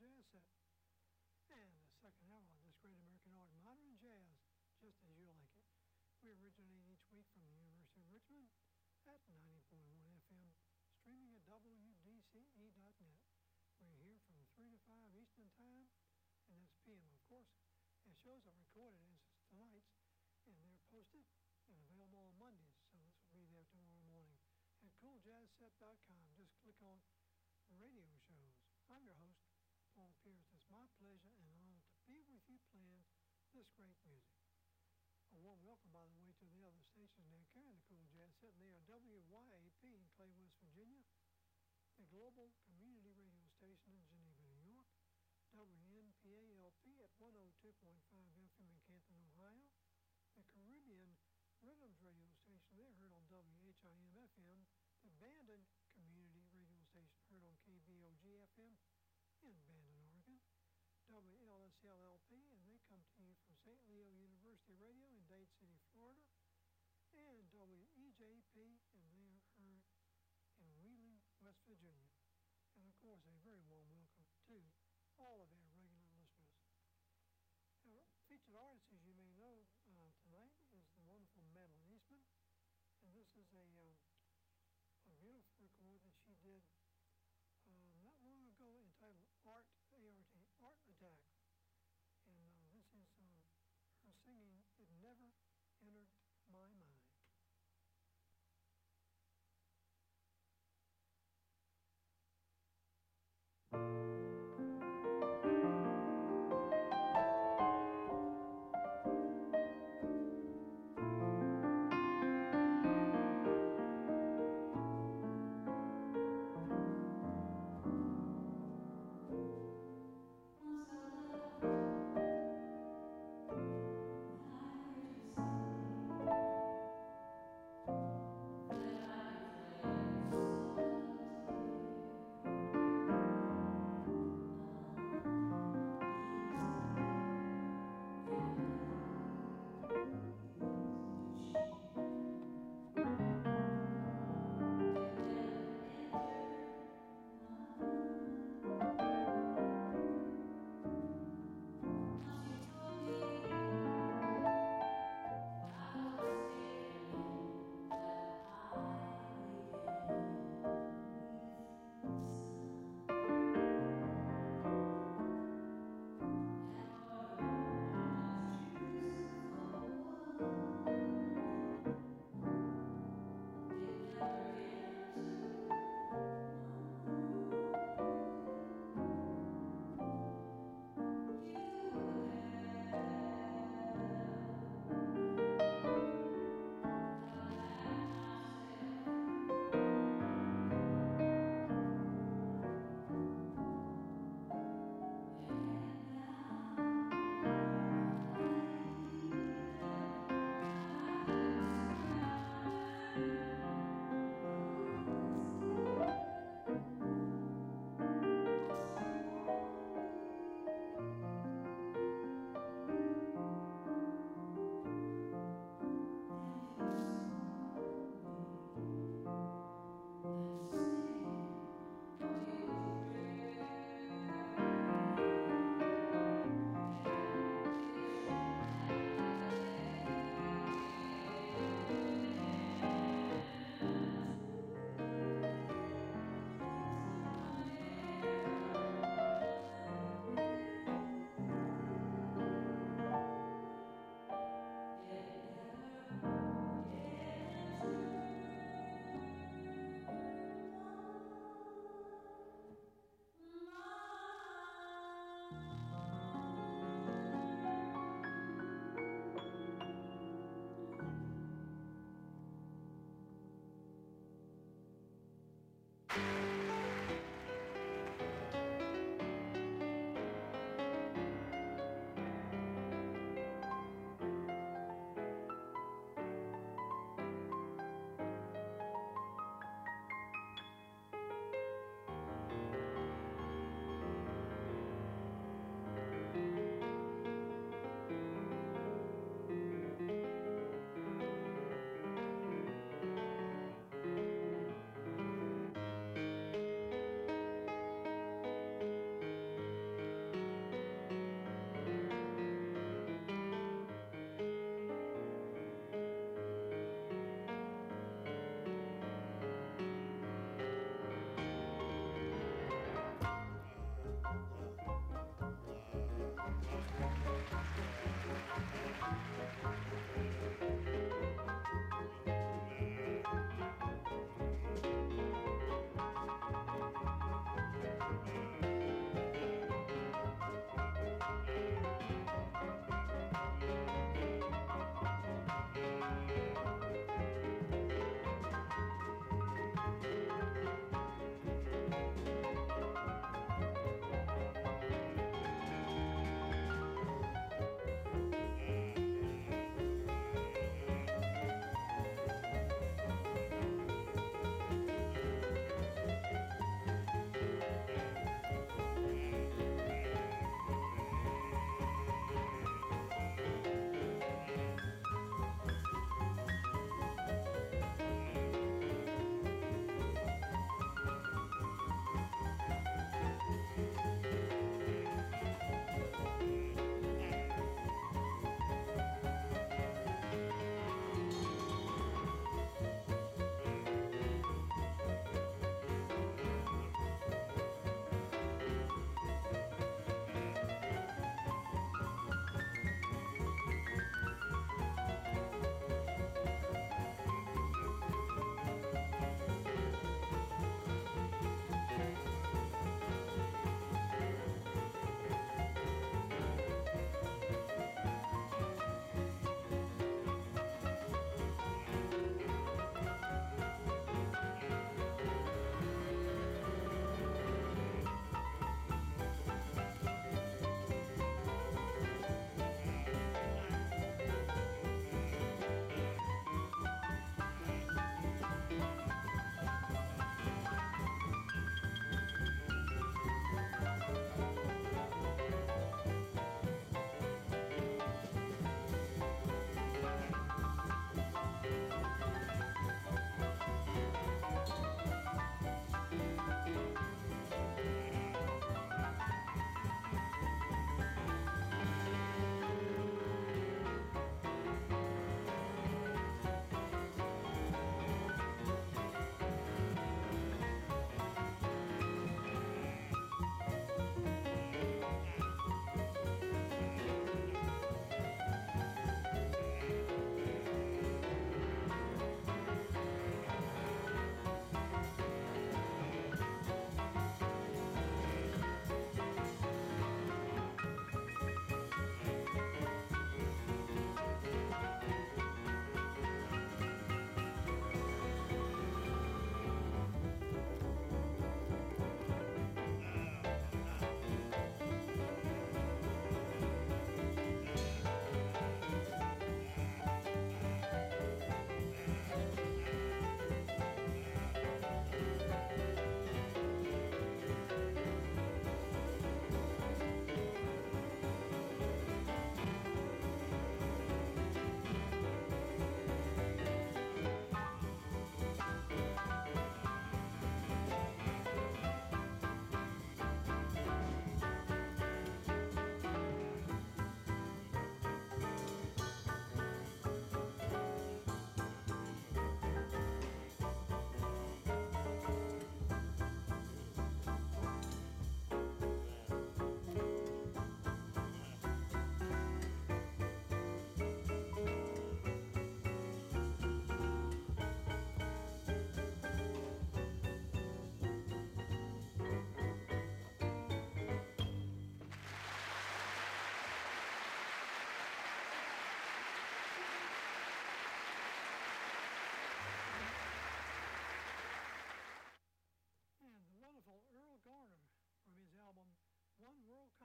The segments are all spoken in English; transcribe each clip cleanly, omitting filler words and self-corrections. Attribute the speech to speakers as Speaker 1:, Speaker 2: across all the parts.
Speaker 1: Jazz Set. And the second hour on this great American art, modern jazz, just as you like it. We originate each week from the University of Richmond at 90.1 FM, streaming at WDCE.net. We're here from 3 to 5 Eastern Time, and that's PM, of course. And shows are recorded as tonight's, and they're posted and available on Mondays, so this will be there tomorrow morning at CoolJazzSet.com. Just click on Radio Shows. I'm your host, Paul Pierce. It's my pleasure and honor to be with you playing this great music. A warm welcome, by the way, to the other stations now carrying the Cool Jazz Set, and they are WYAP in Clay, West Virginia, the Global Community Radio Station in Geneva, New York, WNPALP at 102.5 FM in Canton, Ohio, the Caribbean Rhythms Radio Station, they're heard on WHIM-FM, the Bandon Community Radio Station heard on KBOG-FM in Bandon, Oregon, WLSLLP, and they come to you from St. Leo University Radio in Dade City, Florida, and WEJP, and they are heard in Wheeling, West Virginia. And of course, a very warm welcome to all of our regular listeners. Our featured artist, as you may know, tonight is the wonderful Madeline Eastman, and this is a beautiful record that she did not long ago entitled Art, A-R-T, Art Attack. And this is her singing It Never Entered My Mind.
Speaker 2: I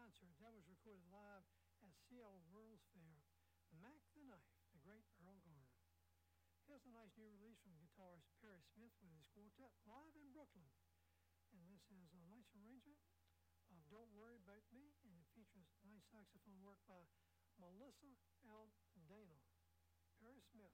Speaker 1: concert that was recorded live at Seattle World's Fair. Mac the Knife, the great Earl Garner. Here's a nice new release from guitarist Perry Smith with his quartet live in Brooklyn. And this is a nice arrangement of Don't Worry About Me, and it features nice saxophone work by Melissa L. Dana. Perry Smith.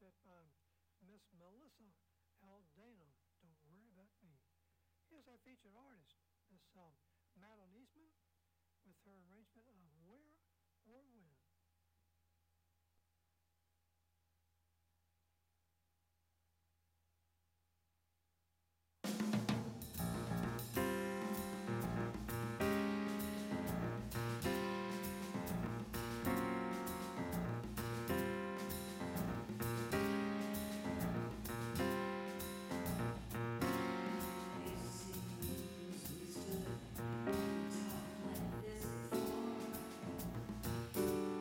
Speaker 1: set by Miss Melissa Aldanum, Don't Worry About Me. Here's our featured artist, Miss Madeline Eastman, with her arrangement of Where or When.
Speaker 2: It seems we stood and talked like this before.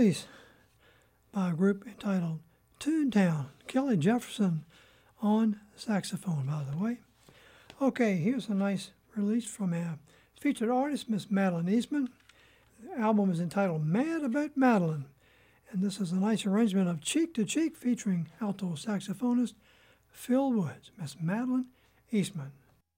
Speaker 1: release by a group entitled Toontown. Kelly Jefferson on saxophone, by the way. Okay, here's a nice release from a featured artist, Miss Madeline Eastman. The album is entitled Mad About Madeline, and this is a nice arrangement of Cheek to Cheek featuring alto saxophonist Phil Woods, Miss Madeline Eastman.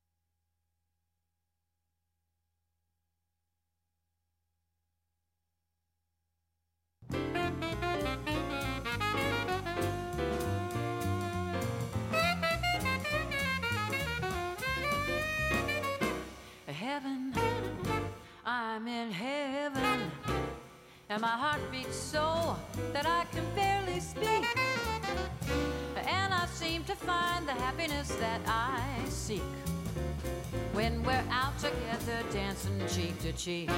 Speaker 2: Heaven, I'm in heaven, and my heart beats so that I can barely speak, and I seem to find the happiness that I seek when we're out together dancing cheek to cheek.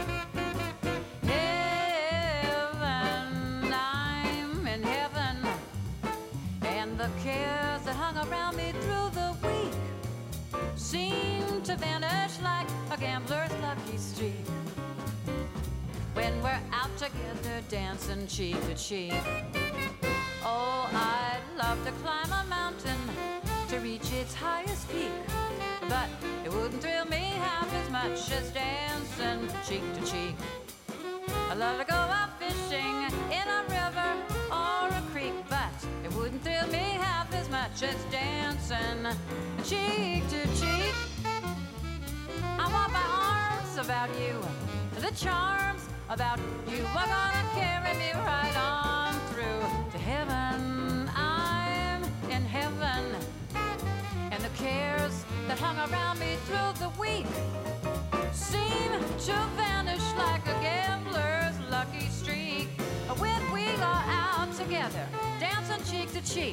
Speaker 2: Heaven, I'm in heaven, and the cares that hung around me through the week seem to vanish like a gambler's lucky streak when we're out together dancing cheek to cheek. Oh, I'd love to climb a mountain to reach its highest peak, but it wouldn't thrill me half as much as dancing cheek to cheek. I'd love to go out fishing in a river or a creek, but it wouldn't thrill me half as much as dancing cheek to cheek. I want my arms about you, the charms about you are gonna carry me right on through to heaven. I'm in heaven, and the cares that hung around me through the week seem to vanish like a gambler's lucky streak when we are out together dancing cheek to cheek.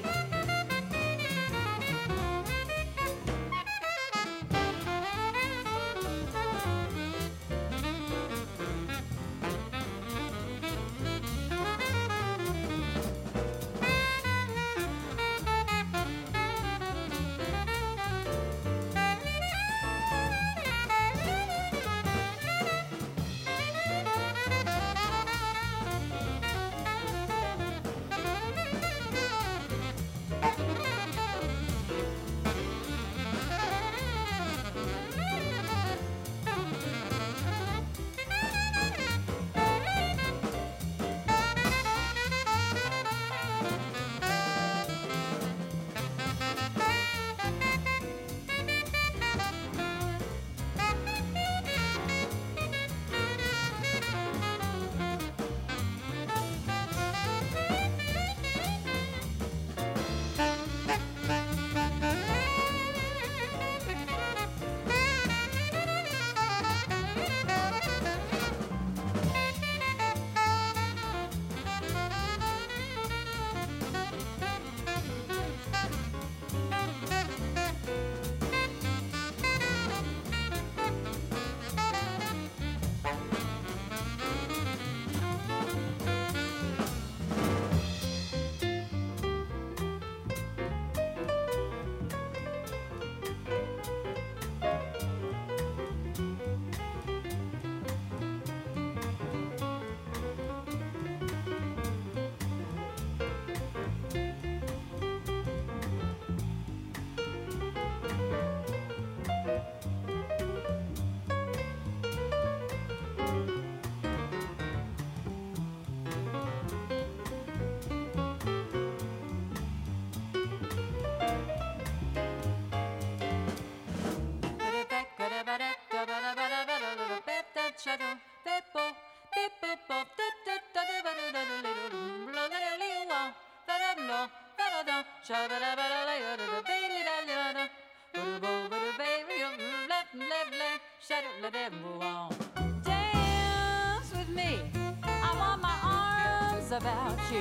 Speaker 2: Dance with me, I want my arms about you.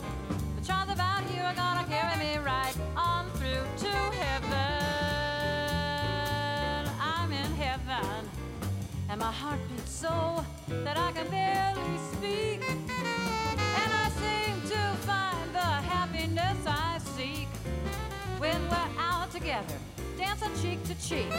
Speaker 2: The charms about you are gonna carry me right on through to heaven. I'm in heaven, and my heart beats so that I can barely speak, and I seem to find the happiness I seek when we're out together, dancing cheek to cheek.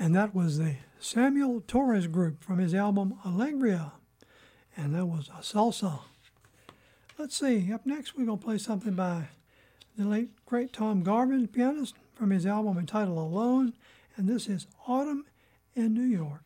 Speaker 1: And that was the Samuel Torres Group from his album Alegria. And that was a salsa. Let's see, up next we're going to play something by the late, great Tom Garvin, pianist, from his album entitled Alone. And this is Autumn in New York.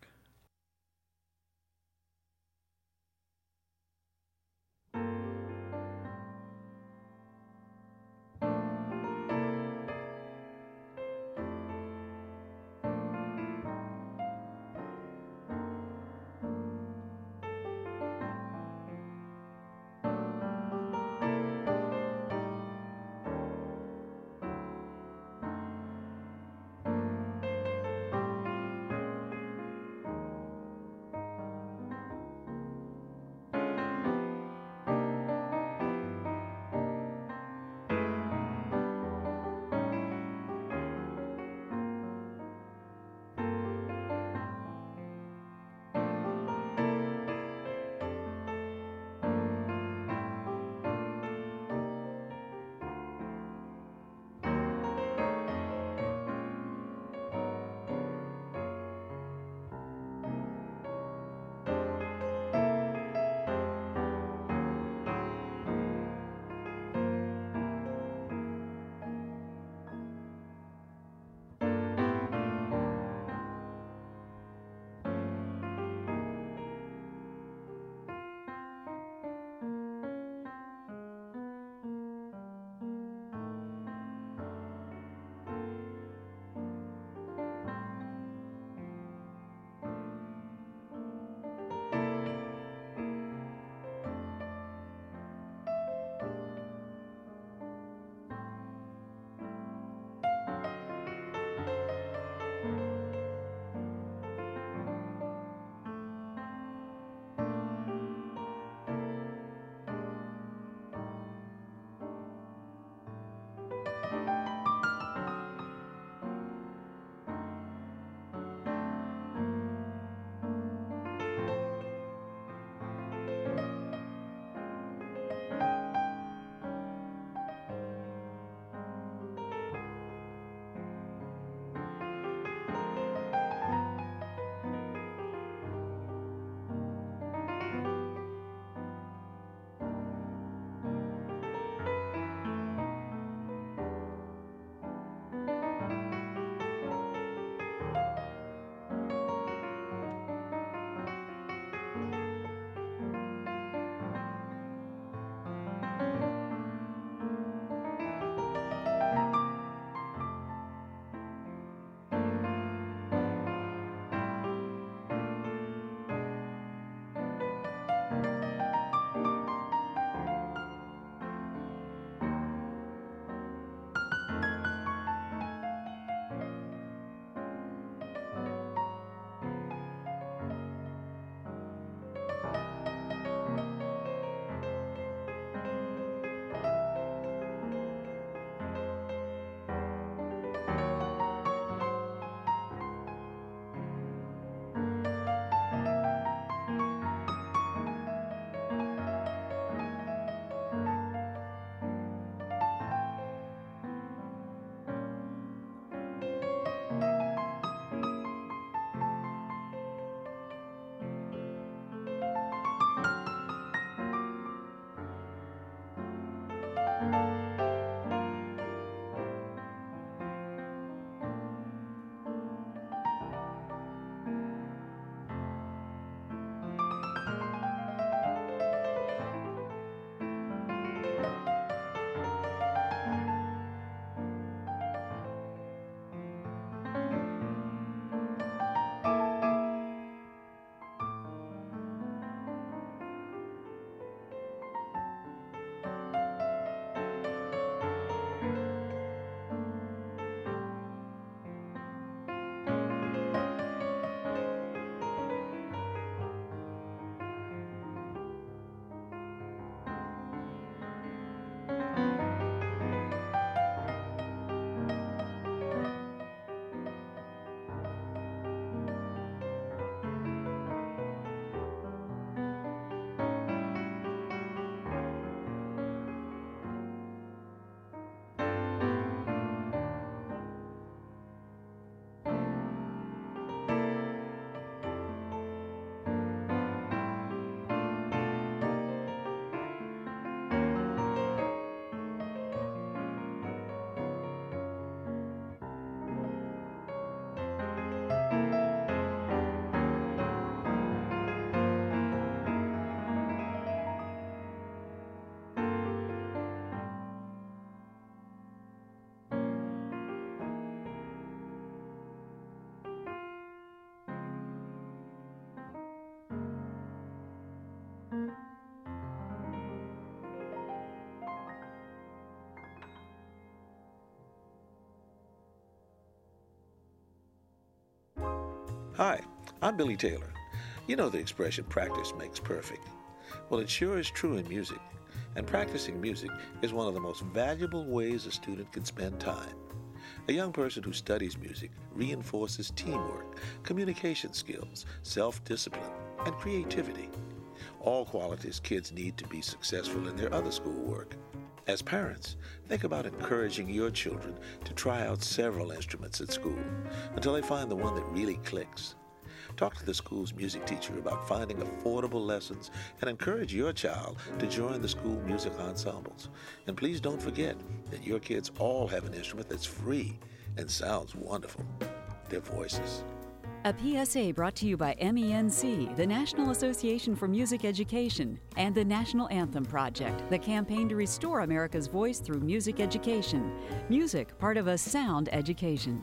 Speaker 3: Hi, I'm Billy Taylor. You know the expression, practice makes perfect. Well, it sure is true in music. And practicing music is one of the most valuable ways a student can spend time. A young person who studies music reinforces teamwork, communication skills, self-discipline, and creativity. All qualities kids need to be successful in their other schoolwork. As parents, think about encouraging your children to try out several instruments at school until they find the one that really clicks. Talk to the school's music teacher about finding affordable lessons and encourage your child to join the school music ensembles. And please don't forget that your kids all have an instrument that's free and sounds wonderful: their voices.
Speaker 4: A PSA brought to you by MENC, the National Association for Music Education, and the National Anthem Project, the campaign to restore America's voice through music education. Music, part of a sound education.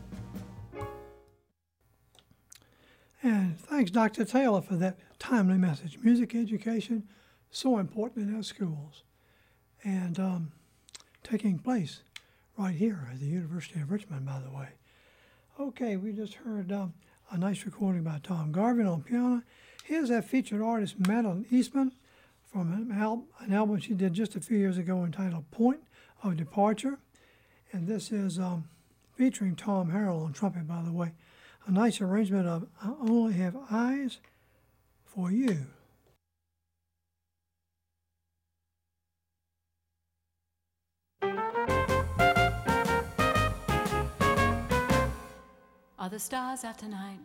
Speaker 1: And thanks, Dr. Taylor, for that timely message. Music education, so important in our schools. And taking place right here at the University of Richmond, by the way. Okay, we just heard a nice recording by Tom Garvin on piano. Here's that featured artist, Madeline Eastman, from an album she did just a few years ago entitled Point of Departure. And this is featuring Tom Harrell on trumpet, by the way. A nice arrangement of I Only Have Eyes for You.
Speaker 2: Are the stars out tonight?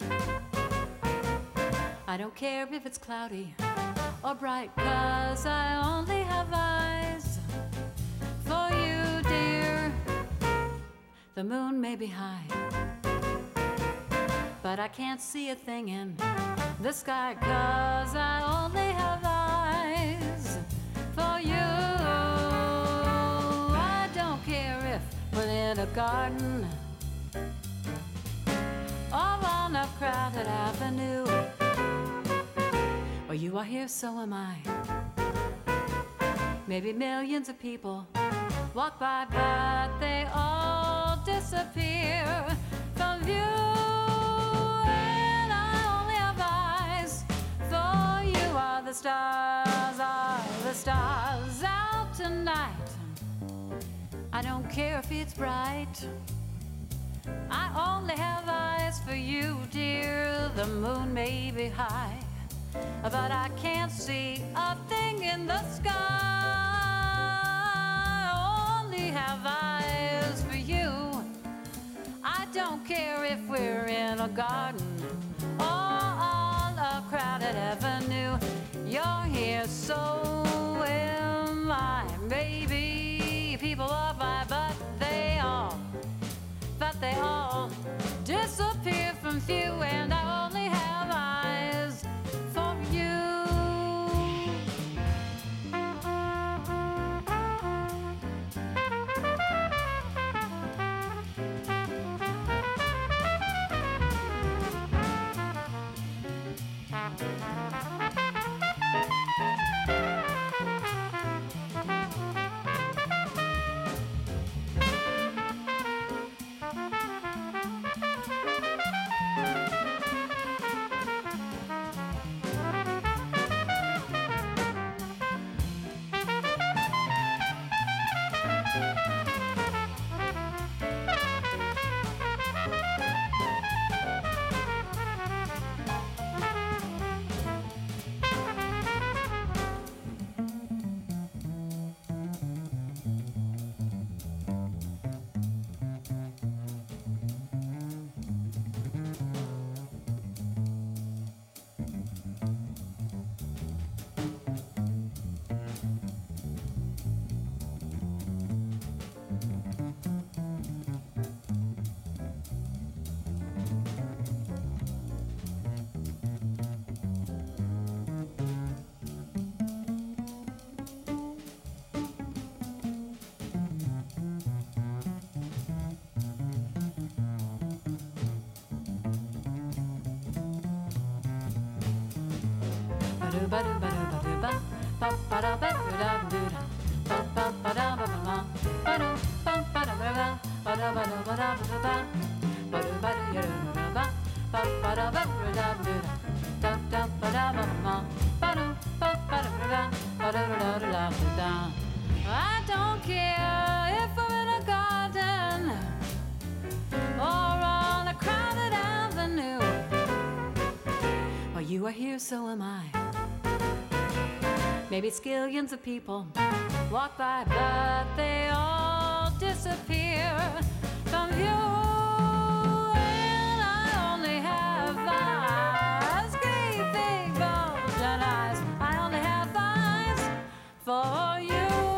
Speaker 2: I don't care if it's cloudy or bright, 'cause I only have eyes for you, dear. The moon may be high, but I can't see a thing in the sky, 'cause I only have eyes for you. I don't care if we're in a garden or on a crowded avenue, or you are here, so am I. Maybe millions of people walk by, but they all disappear from view. And I only have eyes for you. Are the stars out tonight? I don't care if it's bright, I only have eyes for you, dear. The moon may be high, but I can't see a thing in the sky. I only have eyes for you. I don't care if we're in a garden or on a crowded avenue. You're here, so am I. Maybe people are by, but they all disappear from view, and I only have eyes for you. I don't care if I'm in a garden or on a crowded avenue. Well, you are here, so am I. Maybe skillions of people walk by, but they all disappear from view. And I only have eyes, great big bulging eyes. I only have eyes for you.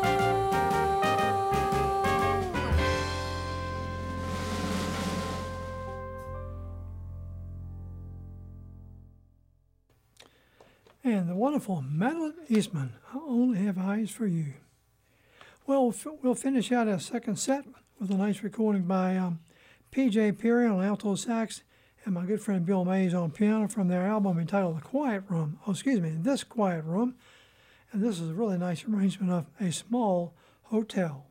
Speaker 1: And the wonderful Madeline Eastman, I Only Have Eyes for You. Well, we'll finish out our second set with a nice recording by P.J. Perry on alto sax and my good friend Bill Mays on piano from their album entitled This Quiet Room. And this is a really nice arrangement of A Small Hotel.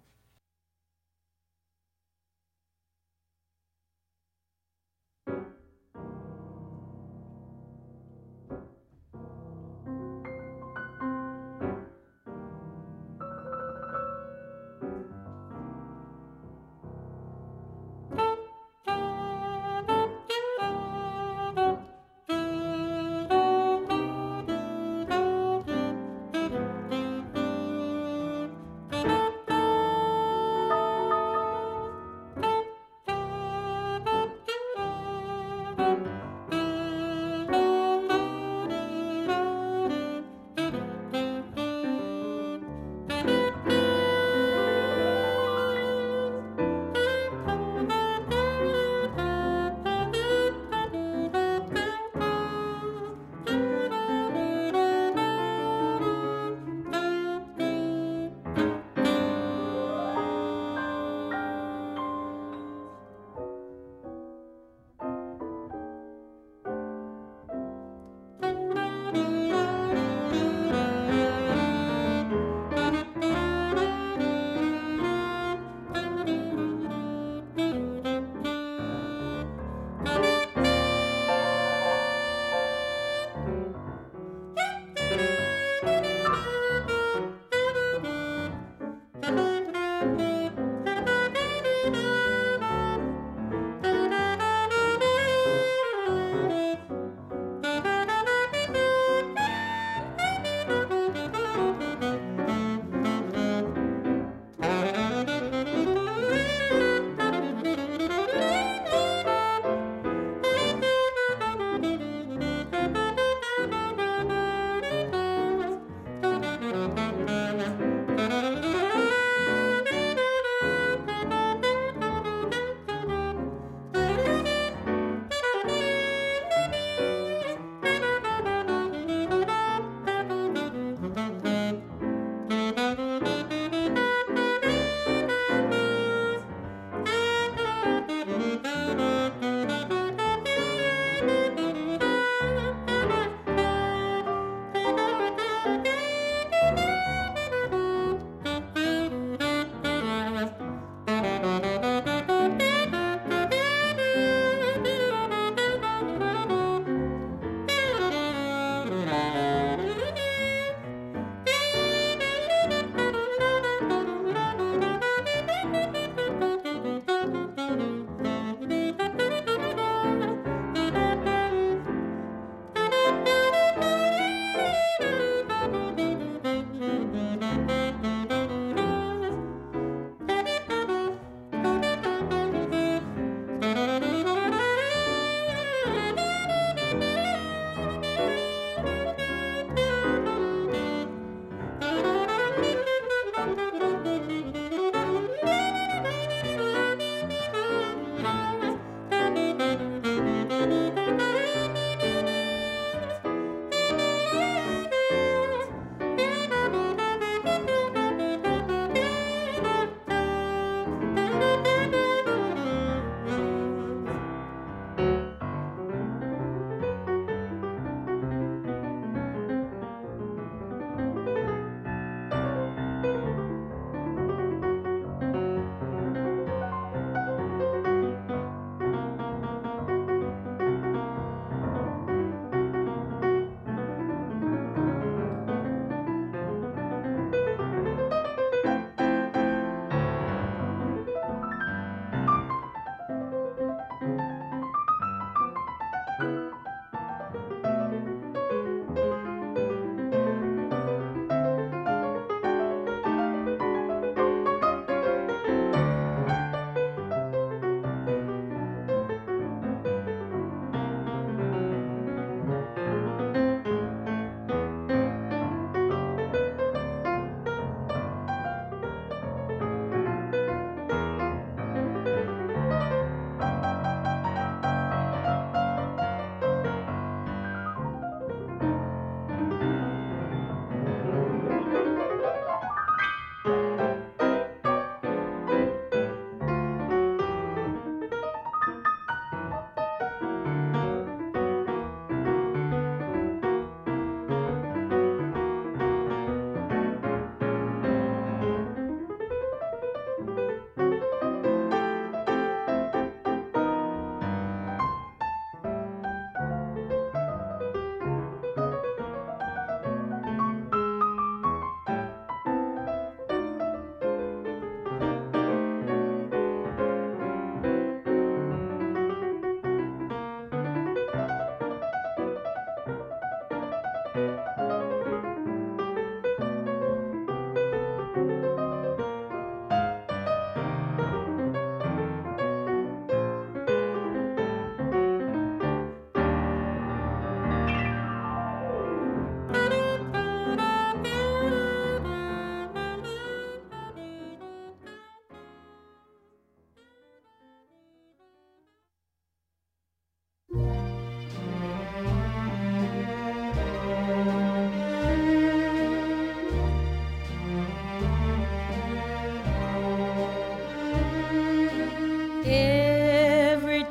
Speaker 5: Every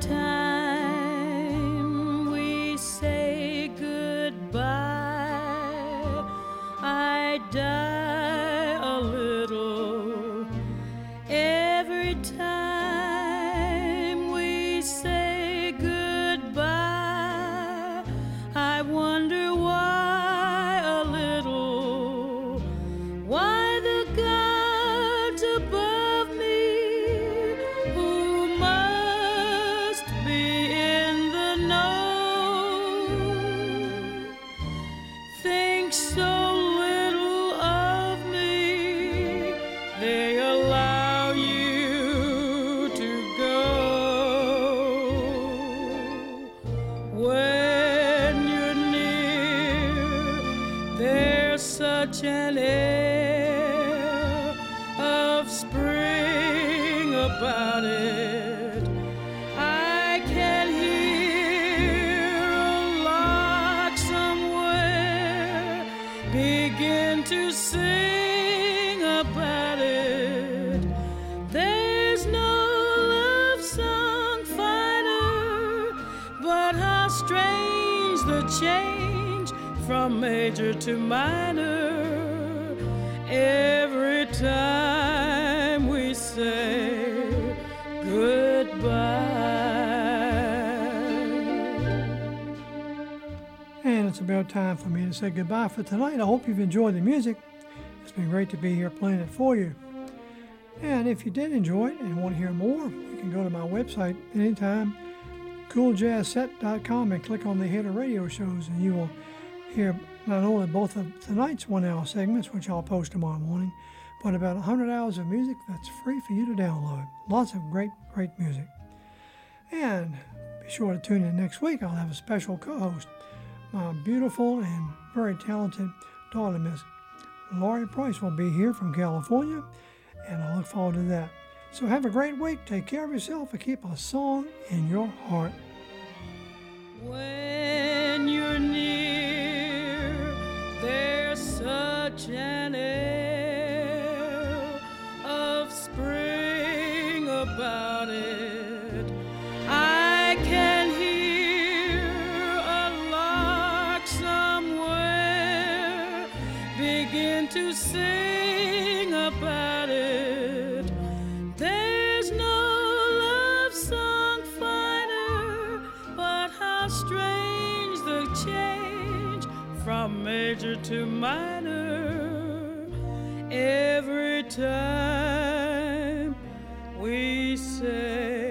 Speaker 5: time we say goodbye, I die a little. Every time we say goodbye, I wonder why a little. Why the gods above me, who must be in the know, think so little of me, they allow you to go. When you're near, there's such an air of spring about it. I can hear a lark somewhere begin to sing about it. There's no love song finer, but how strange the change from major to minor every time we say goodbye.
Speaker 1: And it's about time for me to say goodbye for tonight. I hope you've enjoyed the music. It's been great to be here playing it for you. And if you did enjoy it and want to hear more, you can go to my website anytime, cooljazzset.com, and click on the header radio shows, and you will hear not only both of tonight's 1 hour segments, which I'll post tomorrow morning, but about 100 hours of music that's free for you to download. Lots of great music. And be sure to tune in next week. I'll have a special co-host, my beautiful and very talented daughter, Miss Laurie Price, will be here from California, and I look forward to that. So have a great week. Take care of yourself and keep a song in your heart.
Speaker 5: When you're near, there's such an air of spring about it. I can hear a lark somewhere begin to sing about it. There's no love song finer, but how strange the change from major to minor every time we say